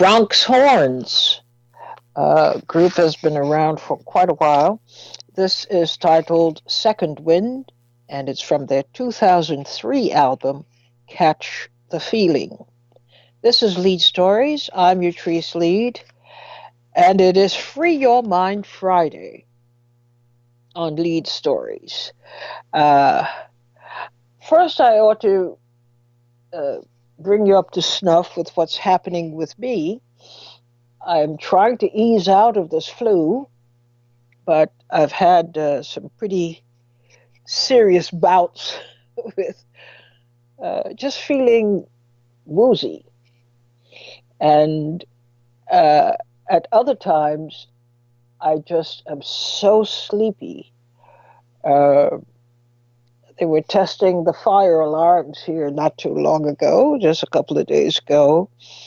Bronx Horns group has been around for quite a while. This is titled Second Wind, and it's from their 2003 album, Catch the Feeling. This is Lead Stories. I'm Utrice Lead, and it is Free Your Mind Friday on Lead Stories. First, I ought to bring you up to snuff with what's happening with me. I'm trying to ease out of this flu, but I've had some pretty serious bouts with just feeling woozy. And at other times, I just am so sleepy. They were testing the fire alarms here not too long ago, just a couple of days ago.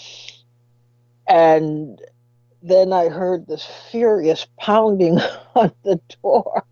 And then I heard this furious pounding on the door.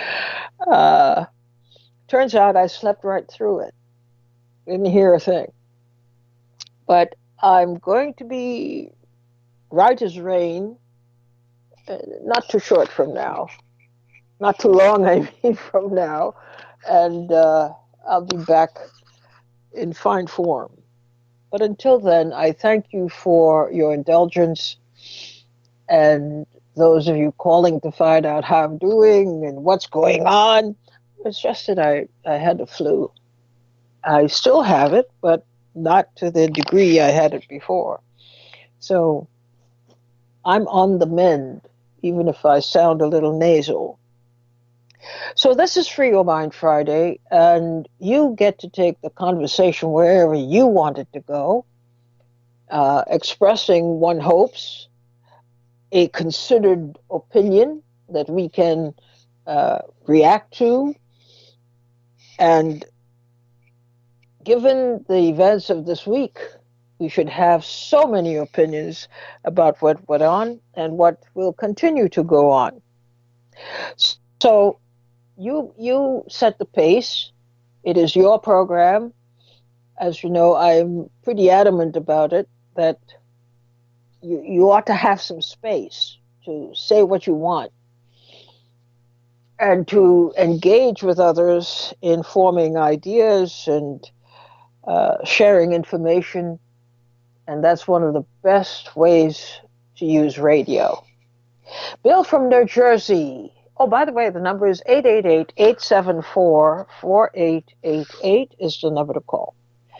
Turns out I slept right through it. Didn't hear a thing. But I'm going to be right as rain, not too short from now. Not too long, I mean, from now. And I'll be back in fine form. But until then, I thank you for your indulgence and those of you calling to find out how I'm doing and what's going on. It's just that I had the flu. I still have it, but not to the degree I had it before. So I'm on the mend, even if I sound a little nasal. So this is Free Your Mind Friday, and you get to take the conversation wherever you want it to go, expressing one hopes, a considered opinion that we can react to, and given the events of this week, we should have so many opinions about what went on and what will continue to go on. So you set the pace. It is your program. As you know, I'm pretty adamant about it, that you ought to have some space to say what you want and to engage with others in forming ideas and sharing information. And that's one of the best ways to use radio. Bill from New Jersey. Oh, by the way, the number is 888-874-4888 is the number to call.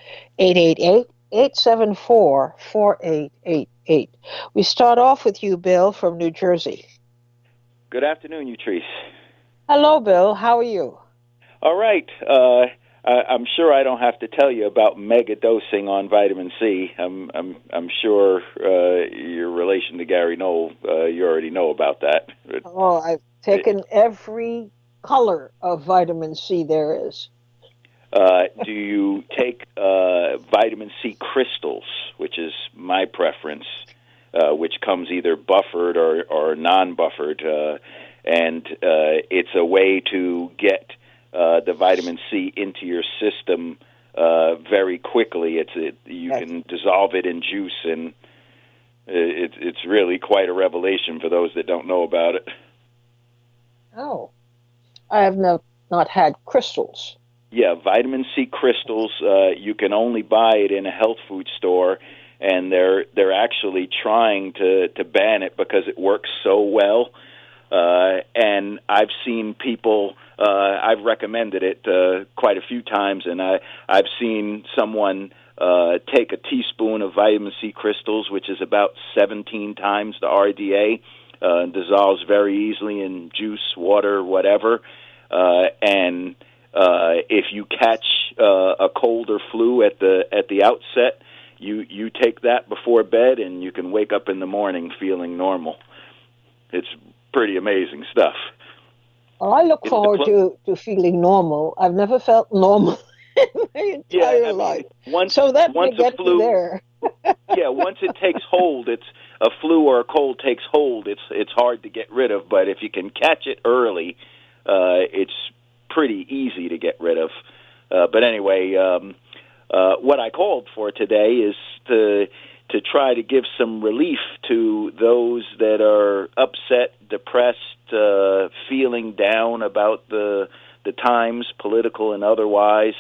888-874-4888. We start off with you, Bill, from New Jersey. Good afternoon, Utrice. Hello, Bill. How are you? All right. I'm sure I don't have to tell you about mega dosing on vitamin C. I'm sure your relation to Gary Knoll, you already know about that. Oh, I've taken every color of vitamin C there is. Do you take vitamin C crystals, which is my preference, which comes either buffered or non-buffered, and it's a way to get the vitamin C into your system very quickly. You can dissolve it in juice, and it's really quite a revelation for those that don't know about it. Oh, I have not had crystals. Yeah, vitamin C crystals. You can only buy it in a health food store, and they're actually trying to ban it because it works so well. And I've seen people. I've recommended it quite a few times, and I've seen someone take a teaspoon of vitamin C crystals, which is about 17 times the RDA, dissolves very easily in juice, water, whatever, and if you catch a cold or flu at the outset, you take that before bed, and you can wake up in the morning feeling normal. It's pretty amazing stuff. Well, I look forward to feeling normal. I've never felt normal in my entire life. So that may get me there. Yeah, once it takes hold, it's a flu or a cold takes hold. It's hard to get rid of, but if you can catch it early, it's pretty easy to get rid of. But anyway, what I called for today is to to try to give some relief to those that are upset, depressed, feeling down about the times, political and otherwise.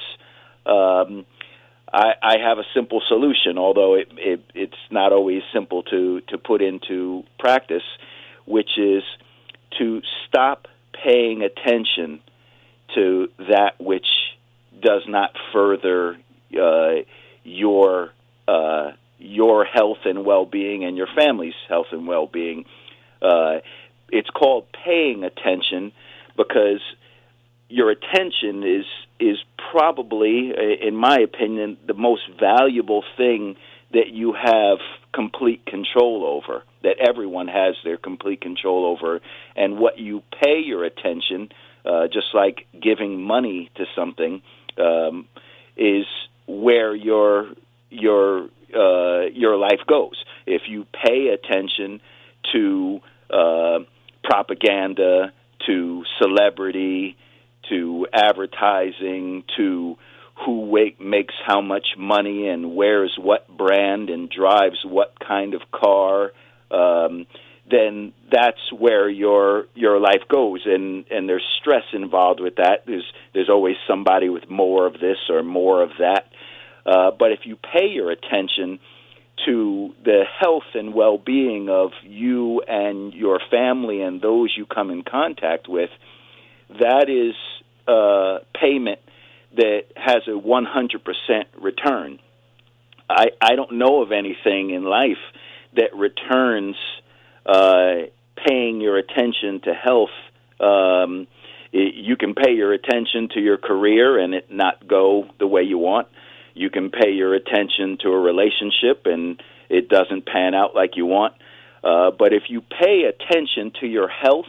I have a simple solution, although it's not always simple to put into practice, which is to stop paying attention to that which does not further your health and well-being and your family's health and well-being. It's called paying attention because your attention is probably, in my opinion, the most valuable thing that you have complete control over, that everyone has their complete control over. And what you pay your attention, just like giving money to something, is where your life goes. If you pay attention to propaganda, to celebrity, to advertising, to who makes how much money and wears what brand and drives what kind of car, then that's where your life goes, and there's stress involved with that. There's always somebody with more of this or more of that. But if you pay your attention to the health and well-being of you and your family and those you come in contact with, that is payment that has a 100% return. I don't know of anything in life that returns paying your attention to health. You can pay your attention to your career and it not go the way you want. You can pay your attention to a relationship and it doesn't pan out like you want. But if you pay attention to your health,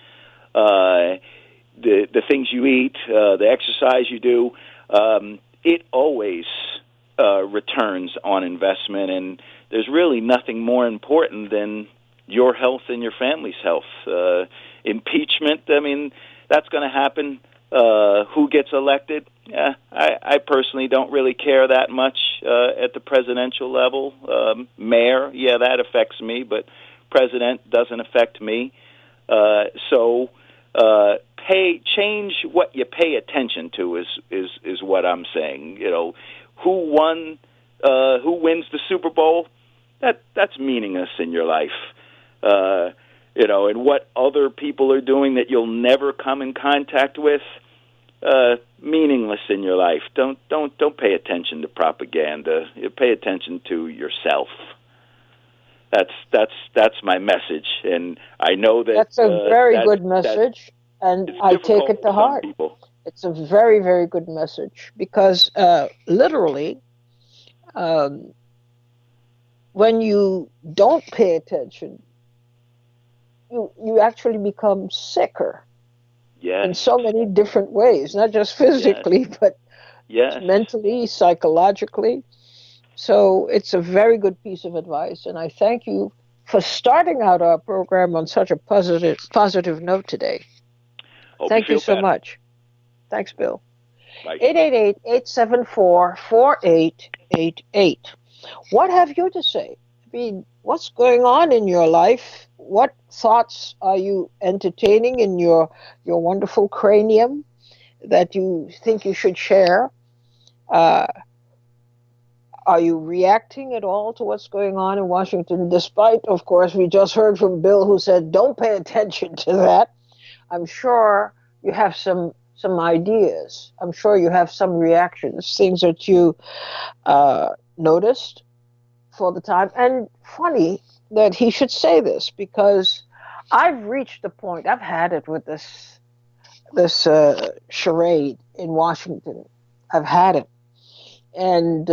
the things you eat, the exercise you do, it always returns on investment, and there's really nothing more important than your health and your family's health. Impeachment, I mean, that's going to happen. Who gets elected? I personally don't really care that much at the presidential level. Mayor, that affects me, but president doesn't affect me. So change what you pay attention to is what I'm saying. You know, who wins the Super Bowl? That's meaningless in your life. You know, and what other people are doing that you'll never come in contact with, meaningless in your life. Don't pay attention to propaganda. You pay attention to yourself. That's my message, and I know that's a very good message, and I take it to heart. People. It's a very, very good message because literally, when you don't pay attention, you actually become sicker. Yes. In so many different ways, not just physically, but mentally, psychologically. So it's a very good piece of advice, and I thank you for starting out our program on such a positive note today. Thank you so much. Thanks, Bill. 888-874-4888. What have you to say? I mean, what's going on in your life? What thoughts are you entertaining in your wonderful cranium that you think you should share? Are you reacting at all to what's going on in Washington? Despite, of course, we just heard from Bill who said, don't pay attention to that. I'm sure you have some ideas. I'm sure you have some reactions, things that you noticed for the time. And funny that he should say this, because I've reached a point, I've had it with this charade in Washington. I've had it. And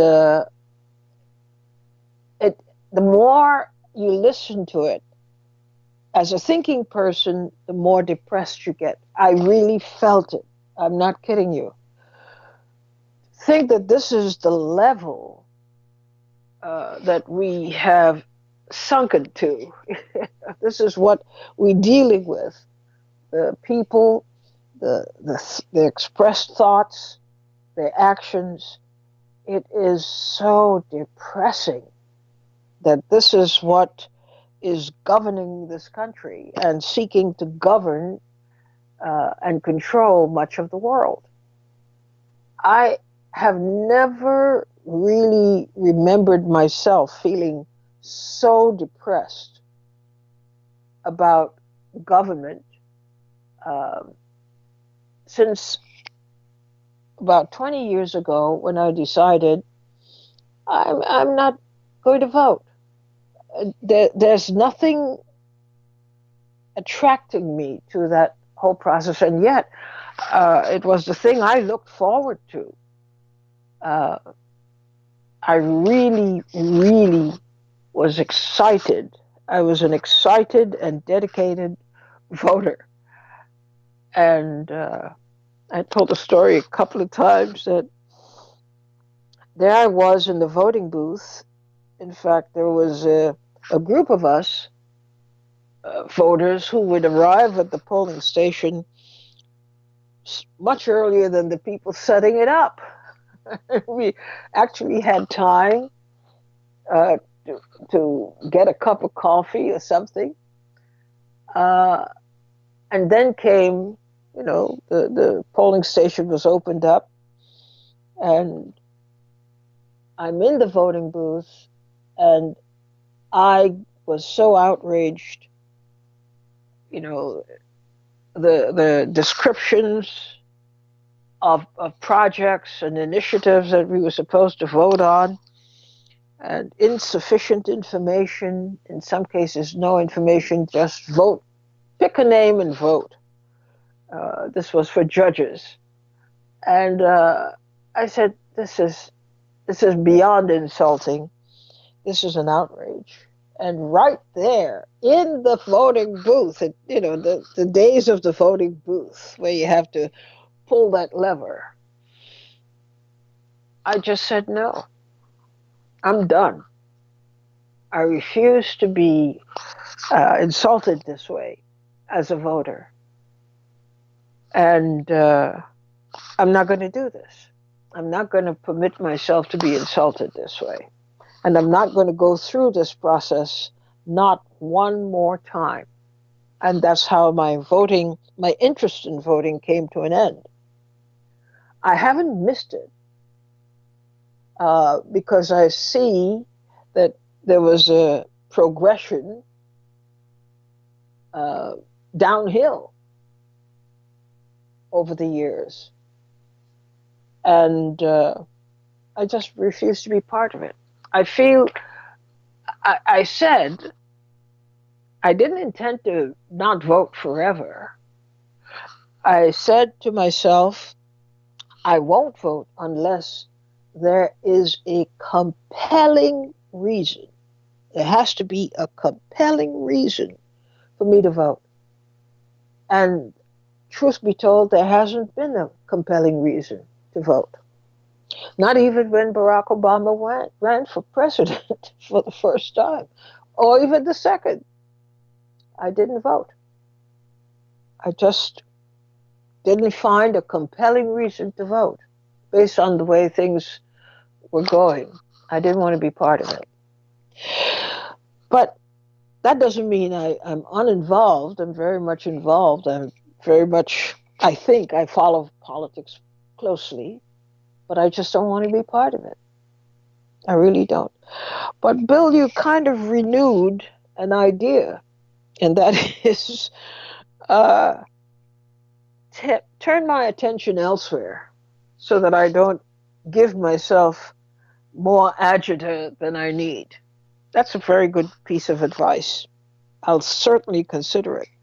the more you listen to it, as a thinking person, the more depressed you get. I really felt it. I'm not kidding you. Think that this is the level that we have sunken to. This is what we're dealing with. The people, the expressed thoughts, their actions. It is so depressing. that this is what is governing this country and seeking to govern and control much of the world. I have never really remembered myself feeling so depressed about government since about 20 years ago, when I decided I'm not going to vote. There's nothing attracting me to that whole process, and yet it was the thing I looked forward to. I really, really was excited. I was an excited and dedicated voter. And I told the story a couple of times that there I was in the voting booth. In fact, there was a group of us, voters, who would arrive at the polling station much earlier than the people setting it up. We actually had time to get a cup of coffee or something. And then came, the polling station was opened up, and I'm in the voting booth, and I was so outraged. The descriptions of projects and initiatives that we were supposed to vote on, and insufficient information, in some cases no information, just vote, pick a name and vote. This was for judges. And I said, this is beyond insulting. This is an outrage. And right there in the voting booth, the days of the voting booth where you have to pull that lever, I just said, no, I'm done. I refuse to be insulted this way as a voter. And I'm not going to do this. I'm not going to permit myself to be insulted this way. And I'm not going to go through this process not one more time. And that's how my interest in voting came to an end. I haven't missed it because I see that there was a progression downhill over the years. And I just refuse to be part of it. I feel, I said, I didn't intend to not vote forever. I said to myself, I won't vote unless there is a compelling reason. There has to be a compelling reason for me to vote. And truth be told, there hasn't been a compelling reason to vote. Not even when Barack Obama ran for president for the first time, or even the second. I didn't vote. I just didn't find a compelling reason to vote based on the way things were going. I didn't want to be part of it. But that doesn't mean I'm uninvolved. I'm very much involved. I think I follow politics closely, but I just don't want to be part of it. I really don't. But Bill, you kind of renewed an idea, and that is turn my attention elsewhere so that I don't give myself more agita than I need. That's a very good piece of advice. I'll certainly consider it.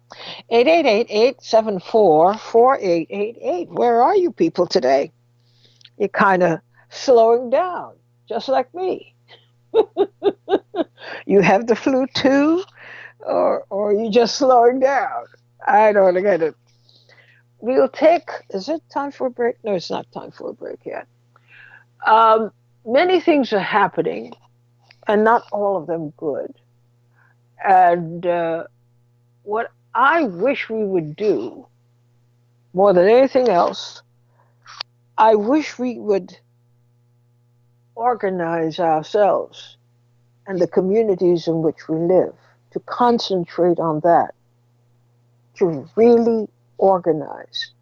888-874-4888. Where are you people today? You're kind of slowing down, just like me. You have the flu too, or are you just slowing down? I don't get it. Is it time for a break? No, it's not time for a break yet. Many things are happening, and not all of them good. And what I wish we would do, more than anything else, I wish we would organize ourselves and the communities in which we live, to concentrate on that, to really organize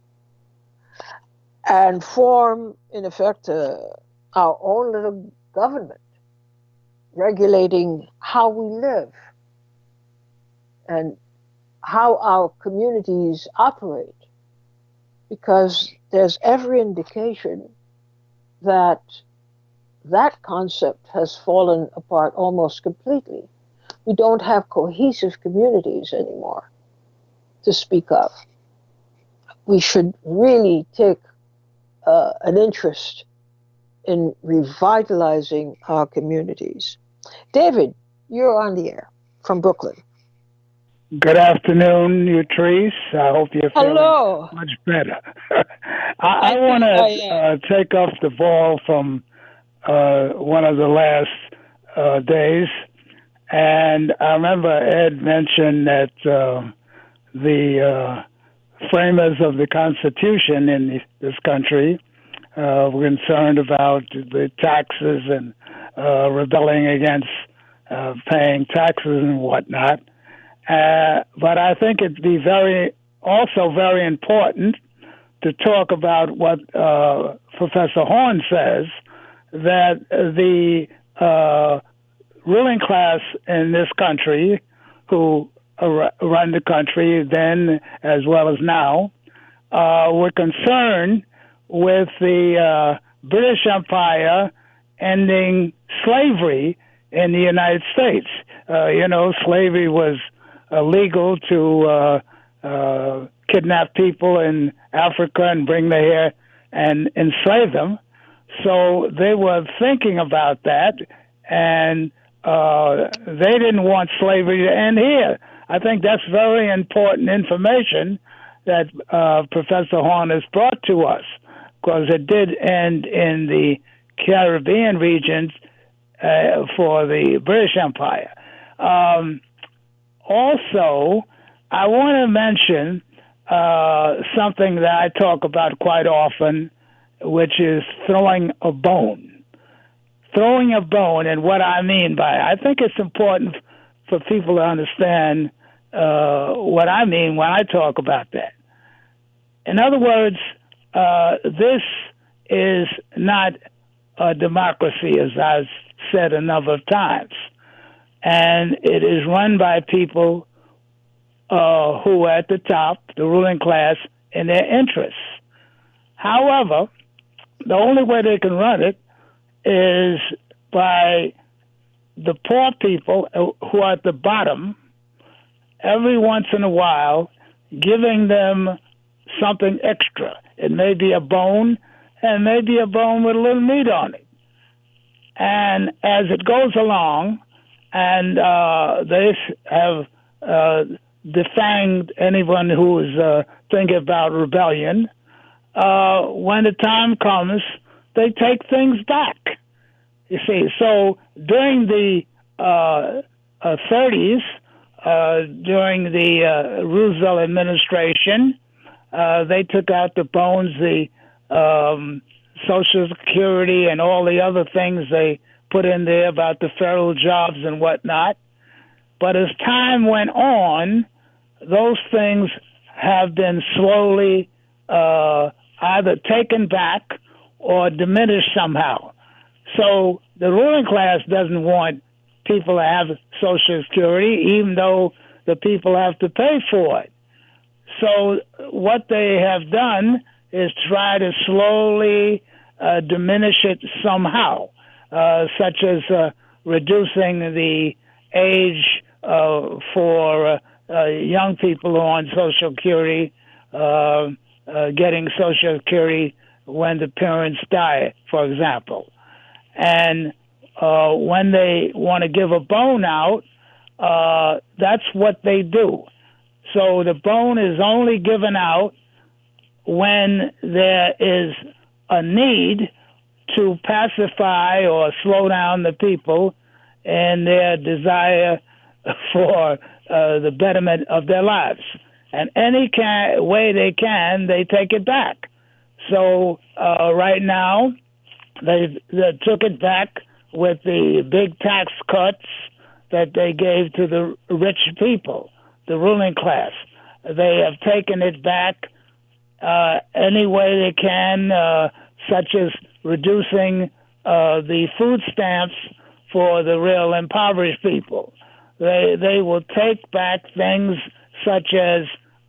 and form, in effect, our own little government, regulating how we live and how our communities operate, because there's every indication that that concept has fallen apart almost completely. We don't have cohesive communities anymore to speak of. We should really take an interest in revitalizing our communities. David, you're on the air from Brooklyn. Good afternoon, Utrice. I hope you're feeling much better. I want to take off the ball from one of the last days. And I remember Ed mentioned that the framers of the Constitution in this country were concerned about the taxes and rebelling against paying taxes and whatnot. But I think it'd be also very important to talk about what Professor Horne says, that the ruling class in this country, who run the country then as well as now, were concerned with the British Empire ending slavery in the United States. Slavery was illegal to kidnap people in Africa and bring them here and enslave them. So they were thinking about that, and they didn't want slavery to end here. I think that's very important information that Professor Horne has brought to us, because it did end in the Caribbean regions for the British Empire. Also, I want to mention something that I talk about quite often, which is throwing a bone. Throwing a bone, and what I mean by it. I think it's important for people to understand what I mean when I talk about that. In other words, this is not a democracy, as I've said a number of times. And it is run by people who are at the top, the ruling class, in their interests. However, the only way they can run it is by the poor people who are at the bottom, every once in a while, giving them something extra. It may be a bone, and maybe a bone with a little meat on it. And as it goes along, and they have defanged anyone who is thinking about rebellion, when the time comes, they take things back. You see, so during the 30s, during the Roosevelt administration, they took out the bones, the Social Security and all the other things they put in there about the federal jobs and whatnot. But as time went on, those things have been slowly either taken back or diminished somehow. So the ruling class doesn't want people to have Social Security, even though the people have to pay for it. So what they have done is try to slowly diminish it somehow, such as reducing the age for young people who are on Social Security, getting Social Security when the parents die, for example. And when they want to give a bone out, that's what they do. So the bone is only given out when there is a need to pacify or slow down the people in their desire for the betterment of their lives. And any way they can, they take it back. So right now, they took it back with the big tax cuts that they gave to the rich people, the ruling class. They have taken it back any way they can, such as reducing the food stamps for the real impoverished people. They will take back things such as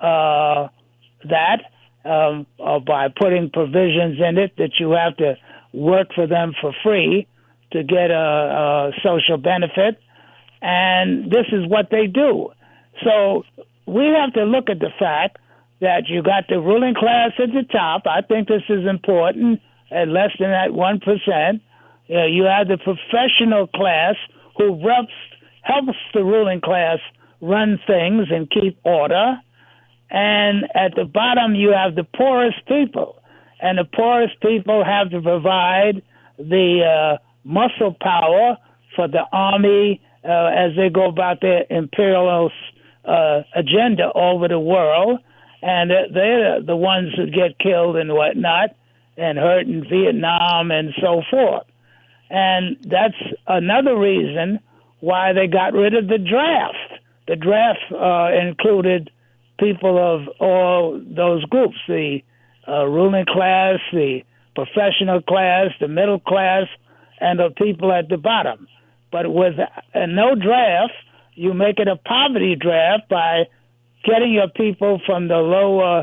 that by putting provisions in it that you have to work for them for free to get a social benefit. And this is what they do. So we have to look at the fact that you got the ruling class at the top. I think this is important, at less than that 1%. You have the professional class who helps the ruling class run things and keep order. And at the bottom, you have the poorest people. And the poorest people have to provide the muscle power for the army as they go about their imperialist agenda over the world. And they're the ones who get killed and whatnot and hurt in Vietnam and so forth. And that's another reason why they got rid of the draft. The draft included people of all those groups, the ruling class, the professional class, the middle class, and the people at the bottom. But with no draft, you make it a poverty draft by getting your people from the lower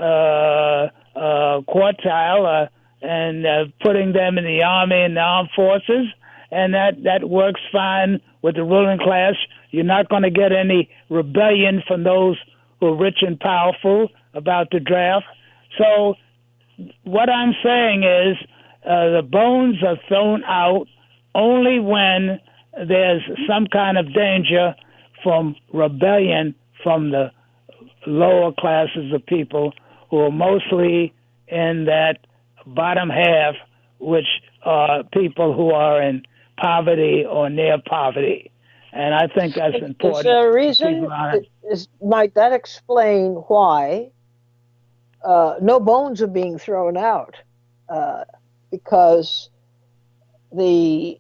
quartile and putting them in the army and the armed forces, and that works fine with the ruling class. You're not going to get any rebellion from those who are rich and powerful about the draft. So what I'm saying is the bones are thrown out only when there's some kind of danger from rebellion from the lower classes of people who are mostly in that bottom half, which are people who are in poverty or near poverty. And I think that's important. Is there a reason? Might that explain why no bones are being thrown out? Because the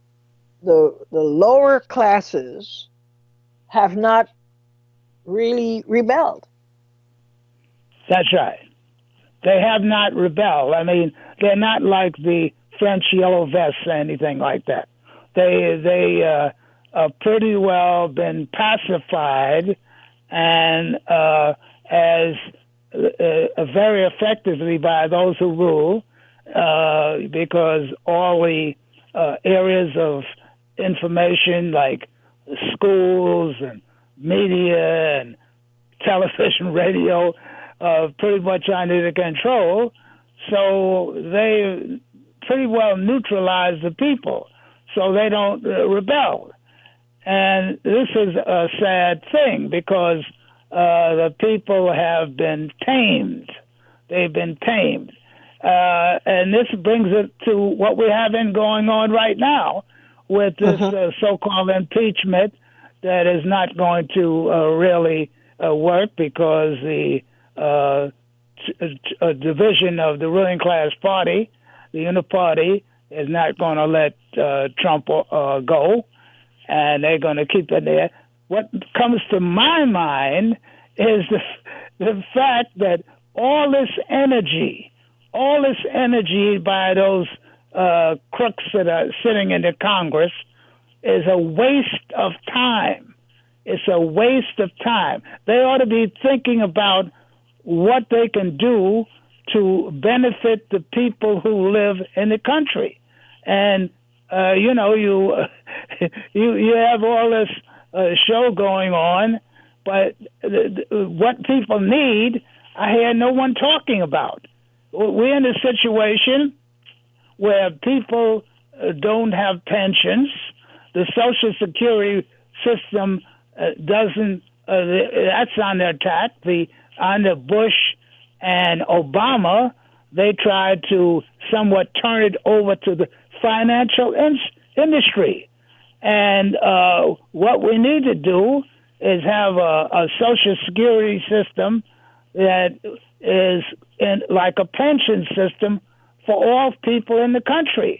lower classes have not really rebelled. That's right. They have not rebelled. I mean, they're not like the French yellow vests or anything like that. They are pretty well been pacified and as very effectively by those who rule, because all the areas of information like schools and media and television, radio, pretty much under their control. So they pretty well neutralize the people so they don't rebel. And this is a sad thing because the people have been tamed. They've been tamed. And this brings it to what we have been going on right now with this so-called impeachment that is not going to really work because the division of the ruling class party, the Uniparty, is not going to let Trump go, and they're going to keep it there. What comes to my mind is the fact that all this energy by those crooks that are sitting in the Congress is a waste of time. It's a waste of time. They ought to be thinking about what they can do to benefit the people who live in the country. And, you have all this show going on, but what people need, I hear no one talking about. We're in a situation where people don't have pensions. The Social Security system doesn't, that's under attack. Under Bush and Obama, they tried to somewhat turn it over to the financial industry. And what we need to do is have a Social Security system that is like a pension system for all people in the country.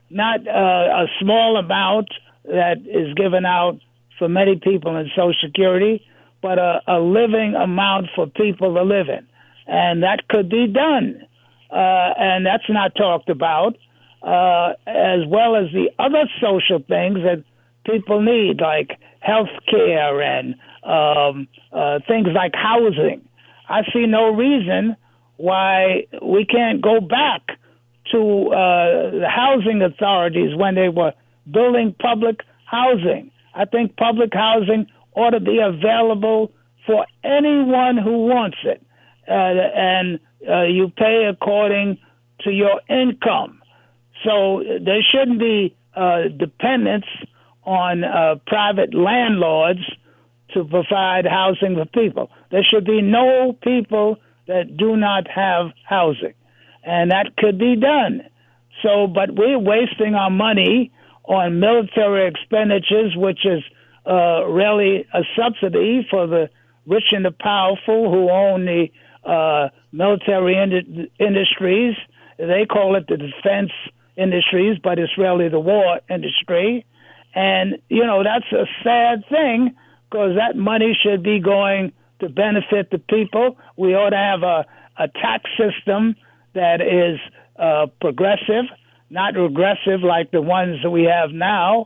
not a small amount that is given out for many people in Social Security, but a living amount for people to live in. And that could be done. And that's not talked about, as well as the other social things that people need, like health care and things like housing. I see no reason why we can't go back to the housing authorities when they were building public housing. I think public housing ought to be available for anyone who wants it, and you pay according to your income. So there shouldn't be dependence on private landlords to provide housing for people. There should be no people that do not have housing, and that could be done. So, but we're wasting our money on military expenditures, which is really a subsidy for the rich and the powerful who own the military industries. They call it the defense industries, but it's really the war industry. And, you know, that's a sad thing, because that money should be going to benefit the people. We ought to have a tax system that is progressive, not regressive like the ones that we have now,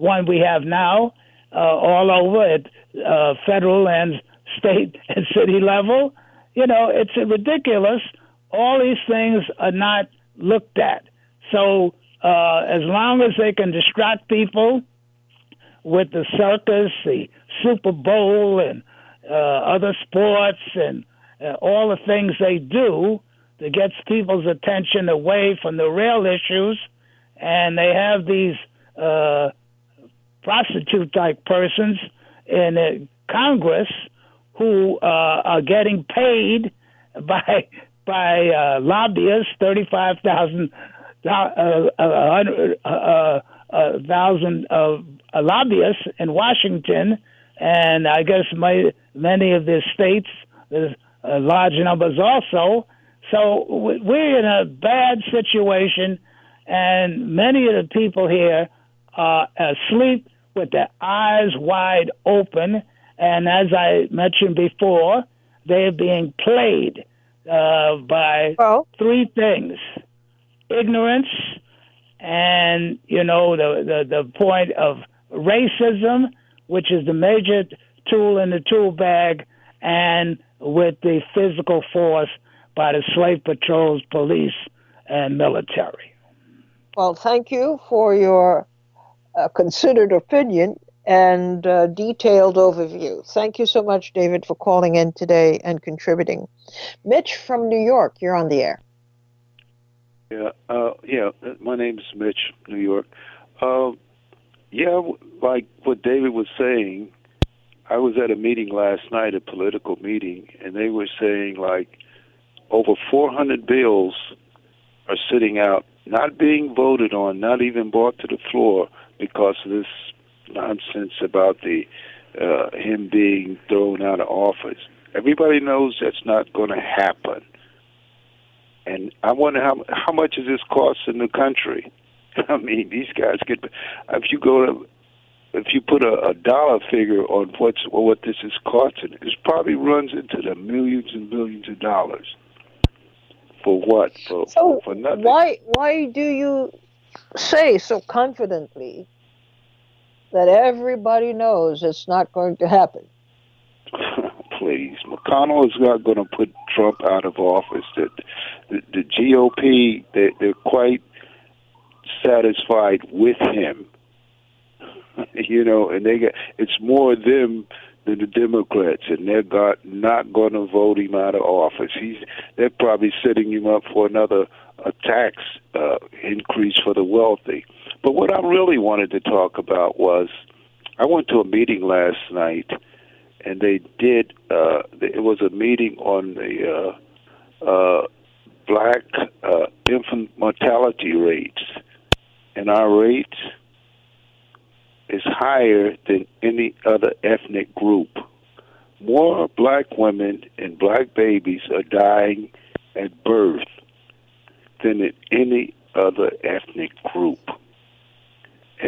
all over at federal and state and city level. You know, it's ridiculous. All these things are not looked at. So as long as they can distract people with the circus, the Super Bowl, and other sports, and all the things they do that gets people's attention away from the real issues, and they have these prostitute-type persons in Congress who are getting paid by lobbyists, $35,000 lobbyists in Washington, and I guess many of the states, there's large numbers also. So we're in a bad situation, and many of the people here are asleep with their eyes wide open, and as I mentioned before, they're being played by three things: ignorance, and, you know, the point of racism, which is the major tool in the tool bag, and with the physical force by the slave patrols, police, and military. Well, thank you for your considered opinion and detailed overview. Thank you so much, David, for calling in today and contributing. Mitch from New York, you're on the air. Yeah. My name is Mitch, New York. Like what David was saying, I was at a meeting last night, a political meeting, and they were saying like over 400 bills are sitting out, not being voted on, not even brought to the floor because of this nonsense about the him being thrown out of office. Everybody knows that's not going to happen. And I wonder how much is this costing the country? I mean, these guys get. If you put a dollar figure on what this is costing, it probably runs into the millions and billions of dollars. For what? For nothing. Why do you say so confidently that everybody knows it's not going to happen? Please, McConnell is not going to put Trump out of office. The GOP, they're quite satisfied with him, you know, and it's more them than the Democrats, and they're not going to vote him out of office. They're probably setting him up for another tax increase for the wealthy. But what I really wanted to talk about was, I went to a meeting last night, and they did. It was a meeting on the black infant mortality rates, and our rate is higher than any other ethnic group. More black women and black babies are dying at birth than in any other ethnic group.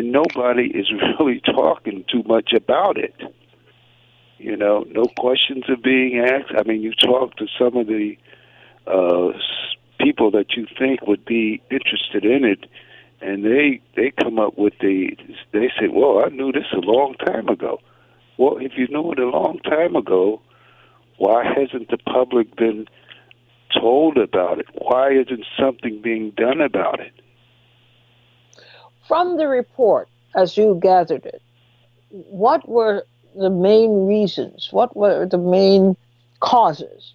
and nobody is really talking too much about it. You know, no questions are being asked. I mean, you talk to some of the people that you think would be interested in it, and they come up with they say, well, I knew this a long time ago. Well, if you knew it a long time ago, why hasn't the public been told about it? Why isn't something being done about it? From the report, as you gathered it, what were the main reasons? What were the main causes?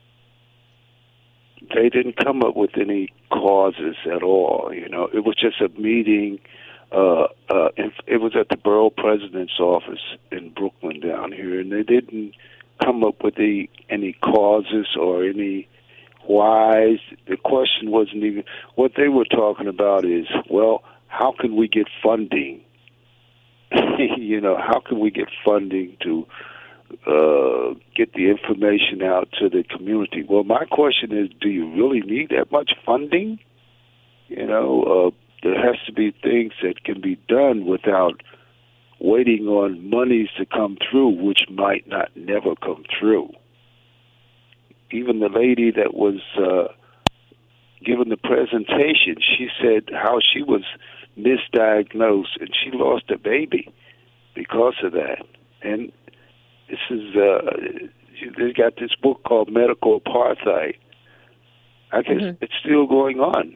They didn't come up with any causes at all. You know, it was just a meeting. It was at the borough president's office in Brooklyn down here, and they didn't come up with any causes or any whys. The question wasn't even what they were talking about. Is, well, how can we get funding? You know, how can we get funding to get the information out to the community? Well, my question is, do you really need that much funding? You know, there has to be things that can be done without waiting on monies to come through, which might not never come through. Even the lady that was given the presentation, she said how she was misdiagnosed and she lost a baby because of that. And this is they got this book called Medical Apartheid. I guess it's still going on.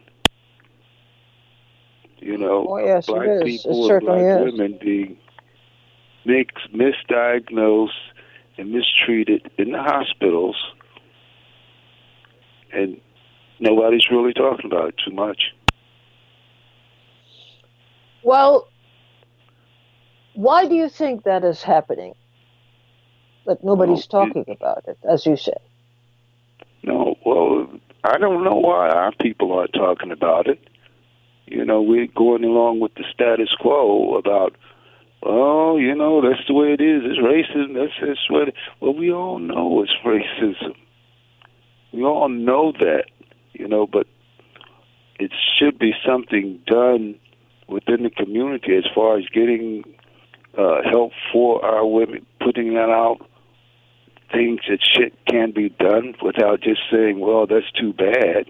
You know, oh, yes, black it is. people It and black certainly is. women being misdiagnosed and mistreated in the hospitals, and nobody's really talking about it too much. Well, why do you think that is happening? That nobody's talking about it, as you said. No, well, I don't know why our people aren't talking about it. You know, we're going along with the status quo about, oh, you know, that's the way it is. It's racism. That's what. Well, we all know it's racism. We all know that, you know, but it should be something done within the community as far as getting help for our women, putting that out, things that shit can be done without just saying, well, that's too bad.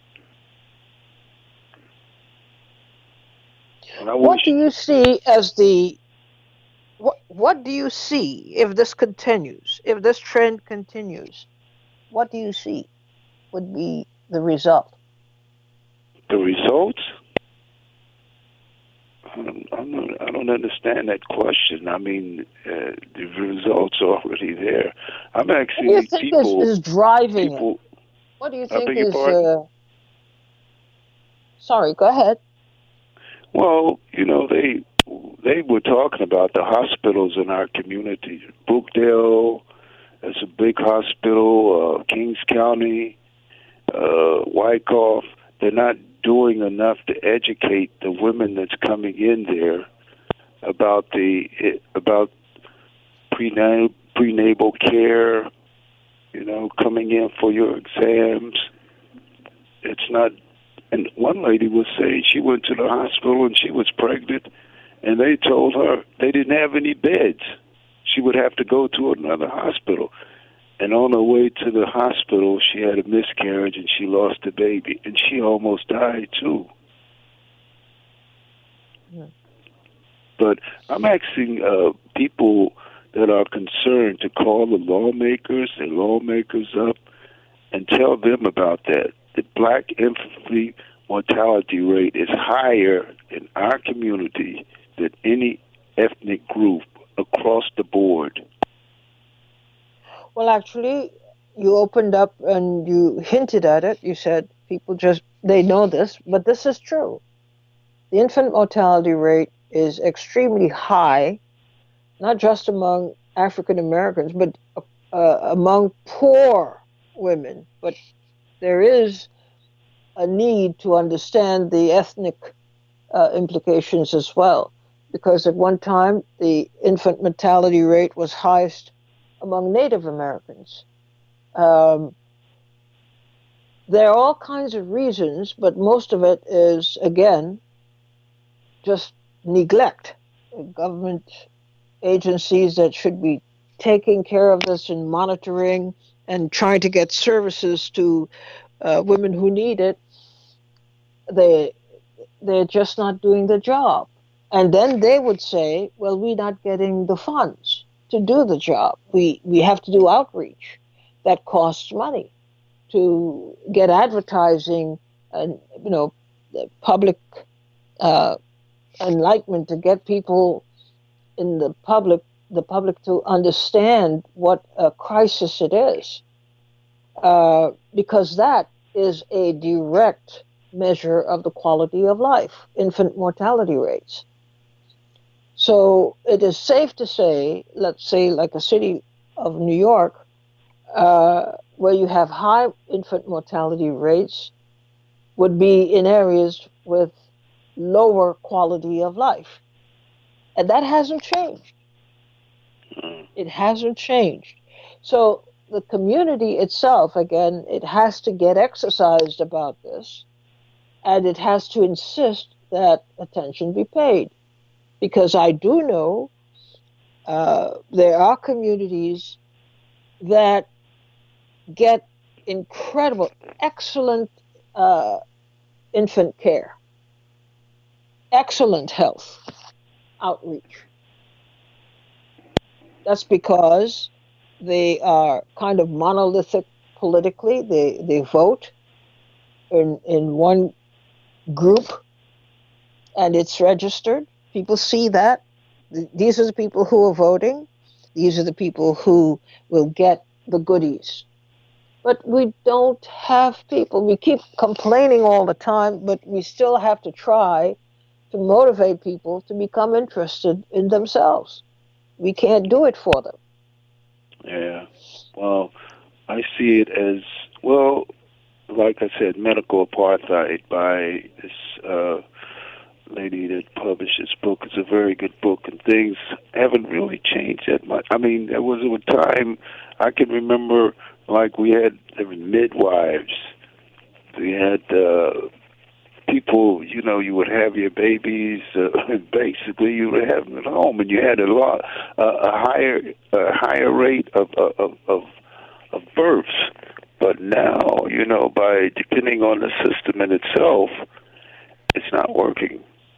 What do you see as the what do you see if this continues, if this trend continues? What do you see would be the result? The results? I don't understand that question. I mean, the results are already there. I'm actually what do you think is driving it? What do you think is? Sorry, go ahead. Well, you know, they were talking about the hospitals in our community. Brookdale, that's a big hospital. Kings County, Wyckoff. They're not doing enough to educate the women that's coming in there about prenatal care. You know, coming in for your exams. It's not. And one lady was saying she went to the hospital and she was pregnant, and they told her they didn't have any beds. She would have to go to another hospital. And on her way to the hospital, she had a miscarriage and she lost the baby. And she almost died, too. Yeah. But I'm asking people that are concerned to call the lawmakers up and tell them about that. The black infant mortality rate is higher in our community than any ethnic group across the board. Well, actually, you opened up and you hinted at it. You said people they know this, but this is true. The infant mortality rate is extremely high, not just among African Americans, but among poor women. But there is a need to understand the ethnic implications as well, because at one time the infant mortality rate was highest among Native Americans. There are all kinds of reasons, but most of it is, again, just neglect. Government agencies that should be taking care of this and monitoring and trying to get services to women who need it, they're just not doing the job. And then they would say, well, we're not getting the funds to do the job. We have to do outreach. That costs money to get advertising and, the public enlightenment, to get people in the public to understand what a crisis it is. Because that is a direct measure of the quality of life, infant mortality rates. So it is safe to say, let's say like a city of New York, where you have high infant mortality rates, would be in areas with lower quality of life. And that hasn't changed. It hasn't changed. So the community itself, again, it has to get exercised about this, and it has to insist that attention be paid. Because I do know there are communities that get incredible, excellent infant care, excellent health outreach. That's because they are kind of monolithic politically. They vote in one group, and it's registered. People see that. These are the people who are voting. These are the people who will get the goodies. But we don't have people. We keep complaining all the time, but we still have to try to motivate people to become interested in themselves. We can't do it for them. Yeah. Well, I see it as, well, like I said, medical apartheid by this lady that published this book. It's a very good book, and things haven't really changed that much. I mean, there was a time I can remember, like there were midwives, we had people, you would have your babies, basically you would have them at home, and you had a higher rate of births. But now, by depending on the system in itself, it's not working.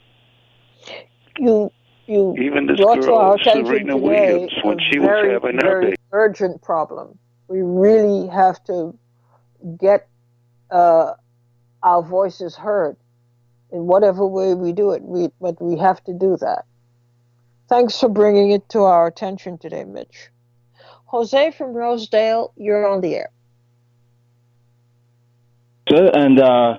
You even this brought to our girl, attention Serena today Williams, when she was having her baby. Urgent problem. We really have to get our voices heard in whatever way we do it. But we have to do that. Thanks for bringing it to our attention today, Mitch. Jose from Rosedale, you're on the air. Sir, and a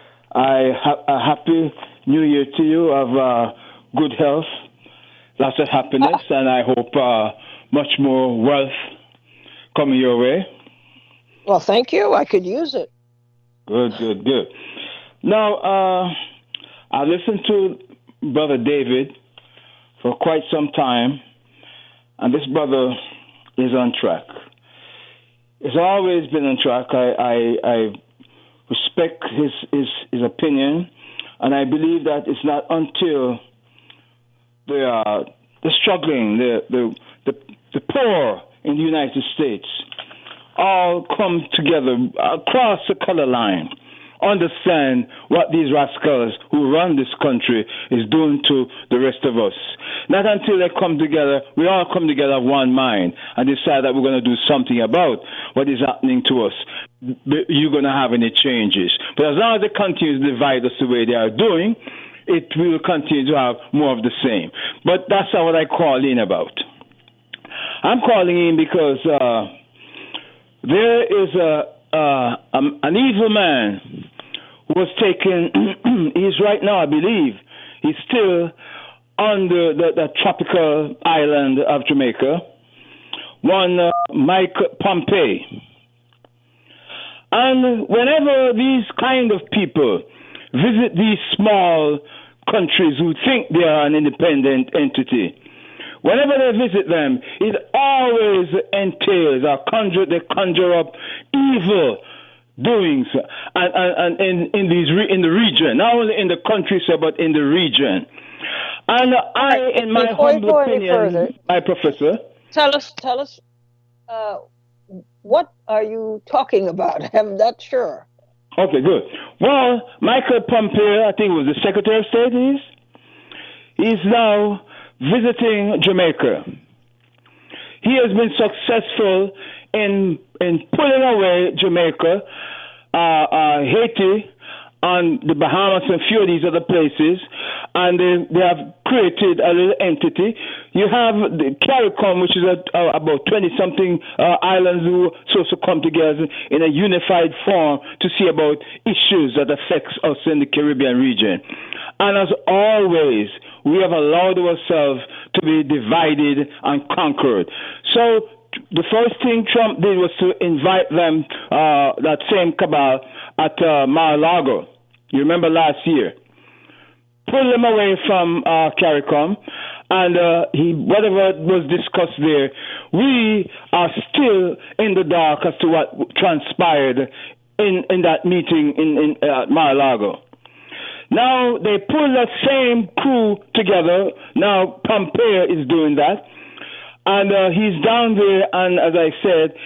happy New Year to you of good health, lots of happiness, and I hope much more wealth coming your way. Well, thank you. I could use it. Good. Now, I listened to Brother David for quite some time, and this brother is on track. It's always been on track. I respect his opinion, and I believe that it's not until the struggling, the poor in the United States all come together across the color line, understand what these rascals who run this country is doing to the rest of us. Not until they come together, we all come together of one mind and decide that we're going to do something about what is happening to us. You're going to have any changes. But as long as they continue to divide us the way they are doing, it will continue to have more of the same. But that's not what I call in about. I'm calling in because there is an evil man who was taken, he's right now, I believe, he's still on the tropical island of Jamaica, one Mike Pompey. And whenever these kind of people visit these small countries who think they are an independent entity, whenever they visit them, it always entails they conjure up evil doings and in the region, not only in the country, but in the region. And I, in my humble opinion, my professor, tell us, what are you talking about? I'm not sure. Okay, good. Well, Michael Pompeo, I think it was the Secretary of State, he's now visiting Jamaica. He has been successful in pulling away Jamaica, Haiti, on the Bahamas and a few of these other places, and they have created a little entity. You have the CARICOM, which is about 20-something islands who supposed to come together in a unified form to see about issues that affects us in the Caribbean region. And as always, we have allowed ourselves to be divided and conquered. So the first thing Trump did was to invite them, that same cabal, at Mar-a-Lago. You remember last year. Pull them away from CARICOM, and whatever was discussed there, we are still in the dark as to what transpired in that meeting in Mar-a-Lago. Now they pull that same crew together. Now Pompeo is doing that, and he's down there. And as I said,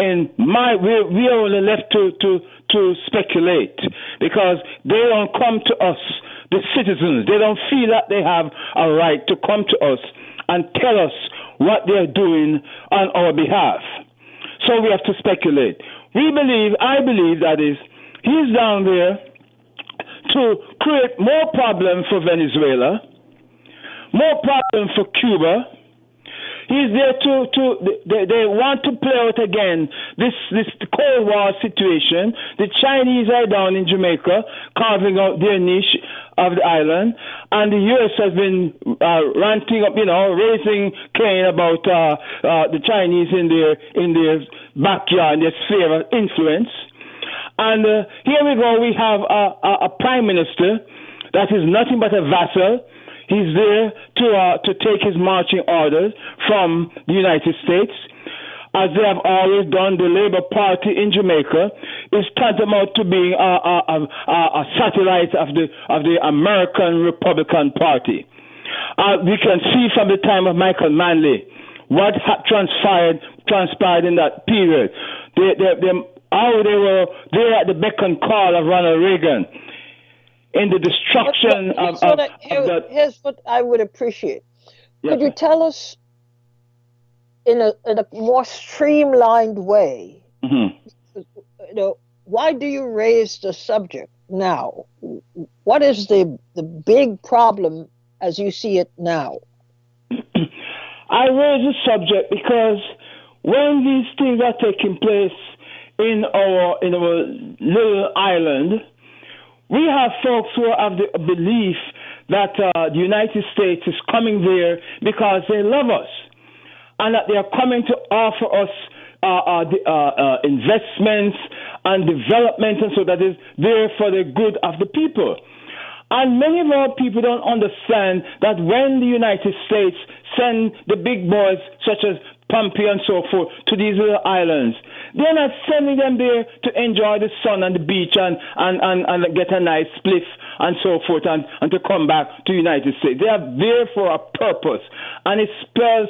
we are only left to speculate, because they don't come to us, the citizens. They don't feel that they have a right to come to us and tell us what they're doing on our behalf. So we have to speculate. I believe that is, he's down there to create more problems for Venezuela, more problems for Cuba. He's there they want to play out again this Cold War situation. The Chinese are down in Jamaica carving out their niche of the island, and the U.S. has been ranting up, raising Cain about the Chinese in their backyard, their sphere of influence. And here we go, we have a prime minister that is nothing but a vassal. He's there to take his marching orders from the United States. As they have always done, the Labour Party in Jamaica is tantamount to being a satellite of the American Republican Party. We can see from the time of Michael Manley what transpired in that period. How they were there at the beck and call of Ronald Reagan. In the destruction here's what I would appreciate. Could you tell us in a more streamlined way, why do you raise the subject now? What is the big problem as you see it now? I raise the subject because when these things are taking place in our little island, we have folks who have the belief that the United States is coming there because they love us, and that they are coming to offer us investments and development, and so that is there for the good of the people. And many of our people don't understand that when the United States send the big boys, such as Pompeo and so forth, to these little islands, they're not sending them there to enjoy the sun and the beach and get a nice spliff and so forth and to come back to the United States. They are there for a purpose. And it spells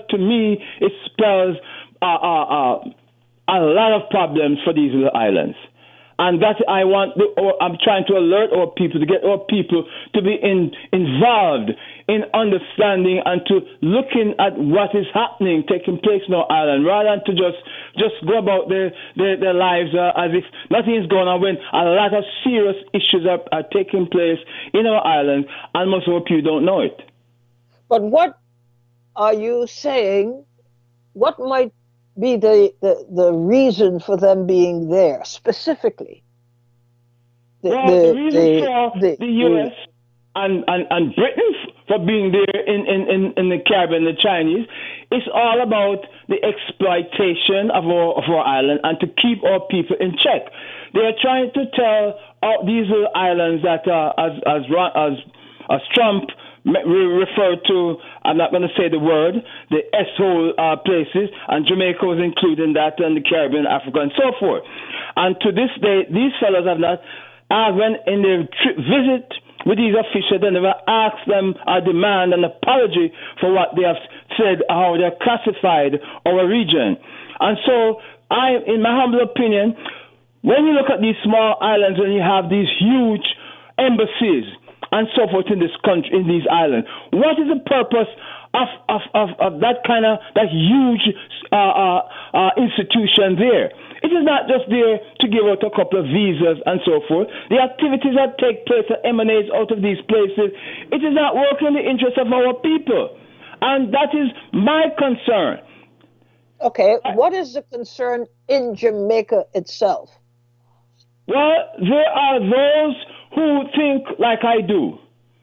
a lot of problems for these little islands. And that I'm trying to alert our people, to get our people to be involved in understanding and to looking at what is happening, taking place in our island, rather than to just go about their lives as if nothing is going on, when a lot of serious issues are taking place in our island, and most of our people don't know it. But what are you saying? What might be the reason for them being there specifically? The reason for the U.S. and Britain for being there in the Caribbean, the Chinese, it's all about the exploitation of our island and to keep our people in check. They are trying to tell these little islands that as Trump referred to, I'm not going to say the word, the S-hole places, and Jamaica was included in that, and the Caribbean, Africa, and so forth. And to this day, these fellows have not, when in their visit with these officials, they never ask them or demand an apology for what they have said, how they have classified our region. And so, in my humble opinion, when you look at these small islands and you have these huge embassies and so forth in this country, in these islands, what is the purpose of that huge institution there? It is not just there to give out a couple of visas and so forth. The activities that take place that emanates out of these places, it is not working in the interest of our people. And that is my concern. Okay, what is the concern in Jamaica itself? Well, there are those who think like I do.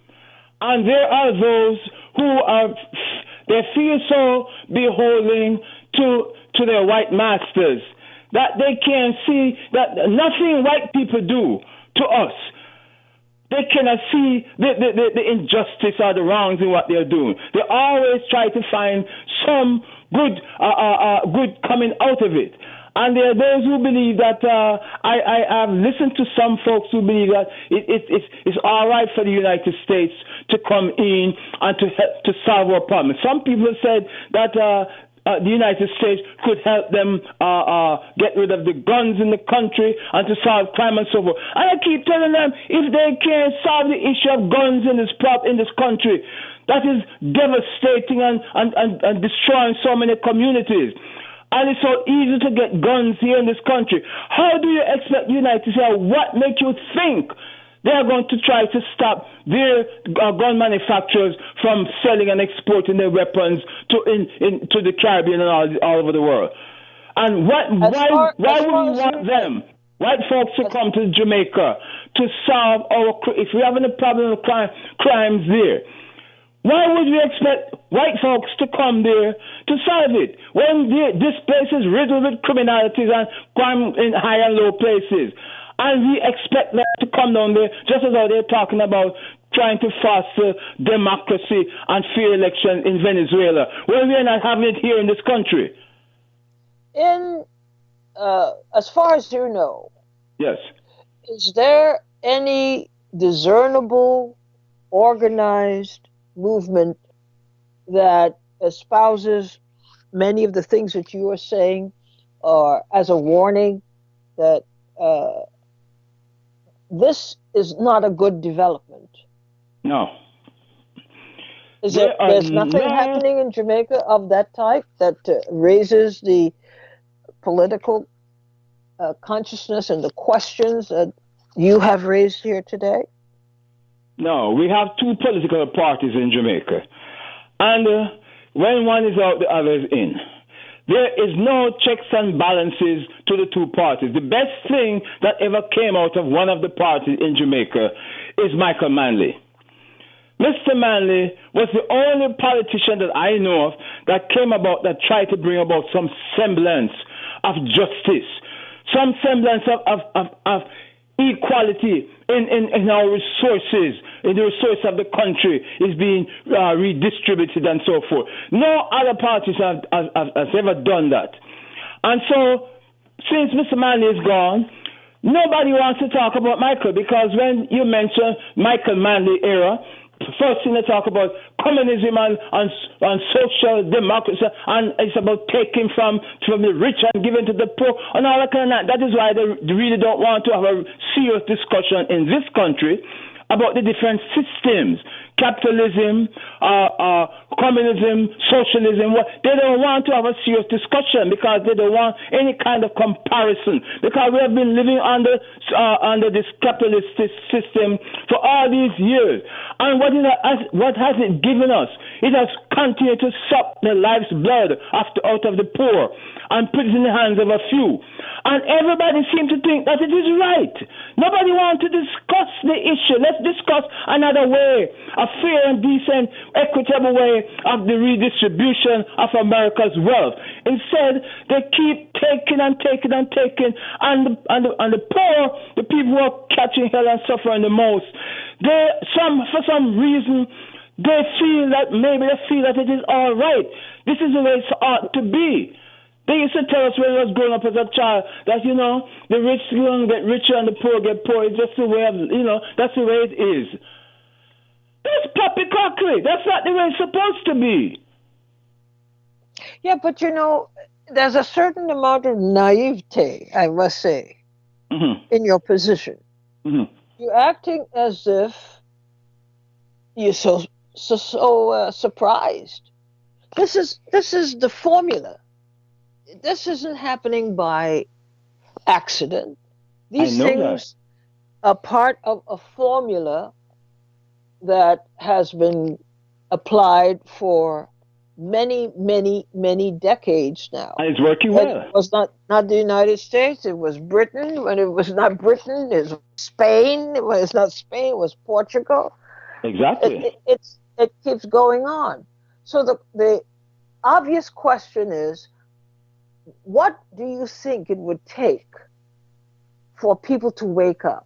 And there are those who they feel so beholden to their white masters that they can see that nothing white people do to us, they cannot see the injustice or the wrongs in what they're doing. They always try to find some good coming out of it. And there are those who believe that I have listened to some folks who believe that it's all right for the United States to come in and to help to solve our problem. Some people have said that the United States could help them get rid of the guns in the country and to solve crime and so forth. And I keep telling them, if they can't solve the issue of guns in this country, that is devastating and destroying so many communities. And it's so easy to get guns here in this country. How do you expect the United States, what makes you think they are going to try to stop their gun manufacturers from selling and exporting their weapons to the Caribbean and all over the world? And why would we want them, white folks, to come to Jamaica to solve if we have any problem with crimes there? Why would we expect white folks to come there to solve it when this place is riddled with criminalities and crime in high and low places? And we expect them to come down there just as how they're talking about trying to foster democracy and fair election in Venezuela, when we're not having it here in this country. As far as you know, yes, is there any discernible, organized movement that espouses many of the things that you are saying, or as a warning that this is not a good development? No. There's nothing happening in Jamaica of that type that raises the political consciousness and the questions that you have raised here today? No, we have two political parties in Jamaica. And when one is out, the other is in. There is no checks and balances to the two parties. The best thing that ever came out of one of the parties in Jamaica is Michael Manley. Mr. Manley was the only politician that I know of that came about, that tried to bring about some semblance of justice, some semblance of equality in our resources, in the resources of the country is being redistributed and so forth. No other parties has ever done that. And so, since Mr. Manley is gone, nobody wants to talk about Michael, because when you mention Michael Manley era, first thing they talk about communism and social democracy, and it's about taking from the rich and giving to the poor and all that kind of that. That is why they really don't want to have a serious discussion in this country about the different systems, capitalism, communism, socialism. They don't want to have a serious discussion because they don't want any kind of comparison, because we have been living under this capitalist system for all these years. And what has it given us? It has continued to suck the life's blood out of the poor and put it in the hands of a few. And everybody seems to think that it is right. Nobody wants to discuss the issue. Let's discuss another way, a fair and decent, equitable way of the redistribution of America's wealth. Instead, they keep taking and taking and taking, and the poor, the people who are catching hell and suffering the most, for some reason, they feel that it is all right. This is the way it ought to be. They used to tell us when I was growing up as a child that, the rich going to get richer and the poor get poor. It's just the way that's the way it is. Those poppycocky. That's not the way it's supposed to be. Yeah, but you know, there's a certain amount of naivete, I must say, in your position. You're acting as if you're so surprised. This is the formula. This isn't happening by accident. These things are part of a formula that has been applied for many, many, many decades now. And it's working well. It was not the United States, it was Britain. When it was not Britain, it was Spain. When it's not Spain, it was Portugal. Exactly. It keeps going on. So the obvious question is, what do you think it would take for people to wake up?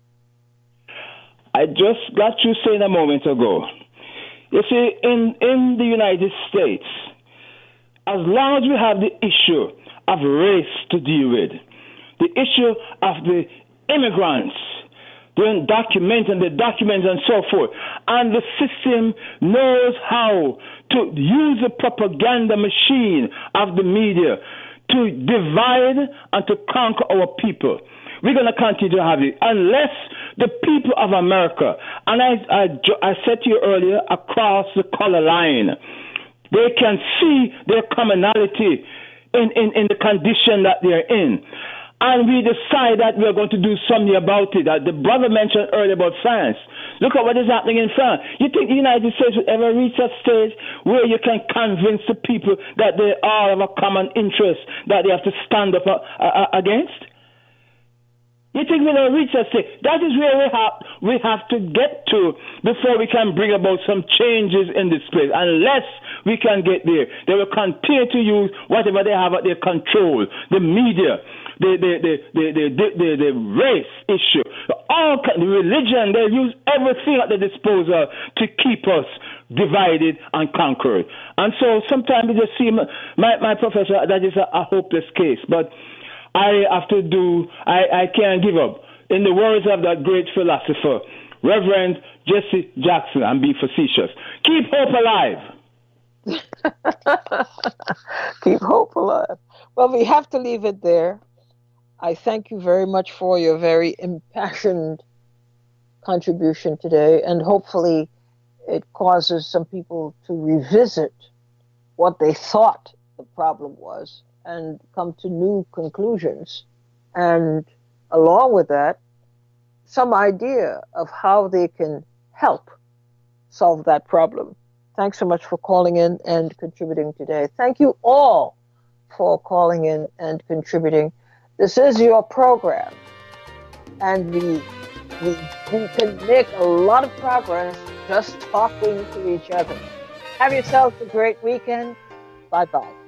I just got you saying a moment ago. You see, in the United States, as long as we have the issue of race to deal with, the issue of the immigrants, the undocumented and the documents and so forth, and the system knows how to use the propaganda machine of the media to divide and to conquer our people. We're going to continue to have it unless the people of America, and I said to you earlier, across the color line, they can see their commonality in the condition that they're in. And we decide that we're going to do something about it. The brother mentioned earlier about France. Look at what is happening in France. You think the United States will ever reach a stage where you can convince the people that they all have a common interest that they have to stand up against? You think we're going to reach that stage? That is where we have to get to before we can bring about some changes in this place. Unless we can get there, they will continue to use whatever they have at their control, the media, the race issue, the religion. They use everything at their disposal to keep us divided and conquered. And so sometimes it just seems, my professor, that is a hopeless case. But I can't give up. In the words of that great philosopher, Reverend Jesse Jackson, and be facetious, keep hope alive. Keep hope alive. Well, we have to leave it there. I thank you very much for your very impassioned contribution today, and hopefully it causes some people to revisit what they thought the problem was and come to new conclusions, and along with that, some idea of how they can help solve that problem. Thanks so much for calling in and contributing today. Thank you all for calling in and contributing. This is your program, and we can make a lot of progress just talking to each other. Have yourselves a great weekend. Bye-bye.